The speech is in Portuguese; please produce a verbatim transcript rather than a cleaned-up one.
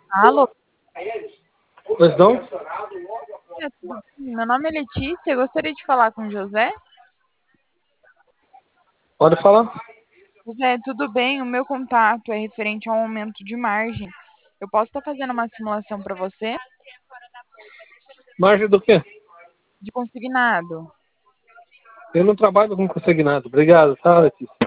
Alô? Pois não? É, tudo bem? Meu nome é Letícia, eu gostaria de falar com o José. Pode falar? José, tudo bem? O meu contato é referente ao aumento de margem. Eu posso estar fazendo uma simulação para você Margem do quê? de consignado. Eu não trabalho com consignado. Obrigado, tá, Letícia?